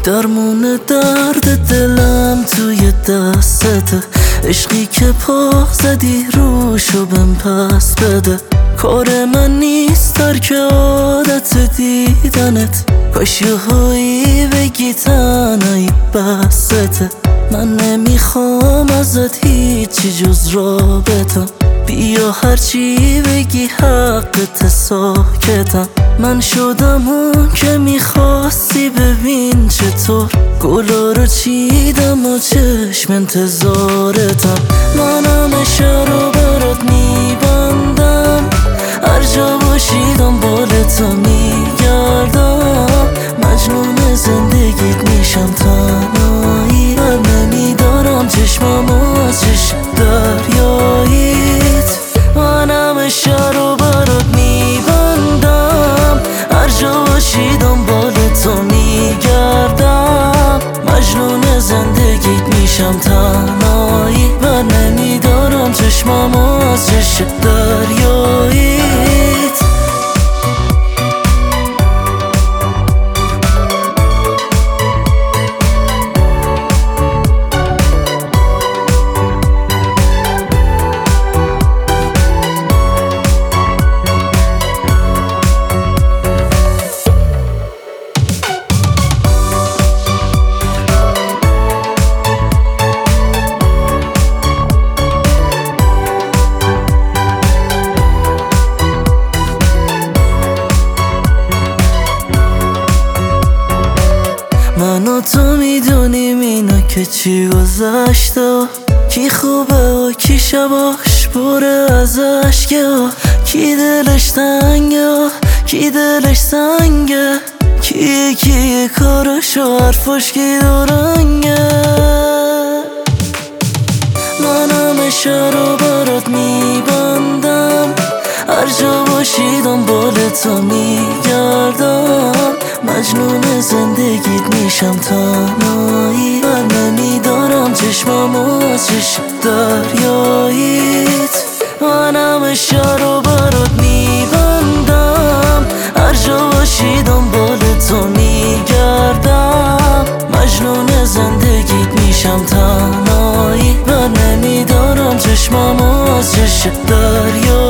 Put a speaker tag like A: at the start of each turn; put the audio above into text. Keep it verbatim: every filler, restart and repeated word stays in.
A: درمون درد دلم توی دستته، عشقی که پا زدی روشو بهم پس بده. کار من نیست ترک عادت دیدنت، کاش یهویی بگی تنهایی بسته. من نمیخوام ازت هیچی جز رابطم، بیا هرچی بگی حقت ساکتم. من شدم اون که میخواستی، ببین چطور گلا رو چیدم و چشم انتظارتم. من همه شب برات میبندم، هر جا باشی دنبال تو میگردم. مجنون زندگیت میشم تنهایی، بر نمیدارم چشمم از چشم دریاییت. من همه شب رو برات میبندم، هر جا باشی دنبال تو میگردم. مجنون زندگیت میشم تنهایی، بر نمیدارم چشمم از چشم دریاییت. من و تو میدونیم اینا که چی گذشته، کی خوبه و کی شباش پره از عشقه، کی دلش تنگه کی دلش سنگه، کی کی کارش و حرفاش کی دورنگه. من همه شب رو برات میبندم، هر جا باشی دنبال تو میگردم. مجنون زندگیت میشم تنهایی، بر نمیدارم چشمم از چشم دریاییت. من همه شب رو برات میبندم، هر جا باشی دنبال تو میگردم. مجنون زندگیت میشم تنهایی، بر نمیدارم چشمم از چشم دریاییت.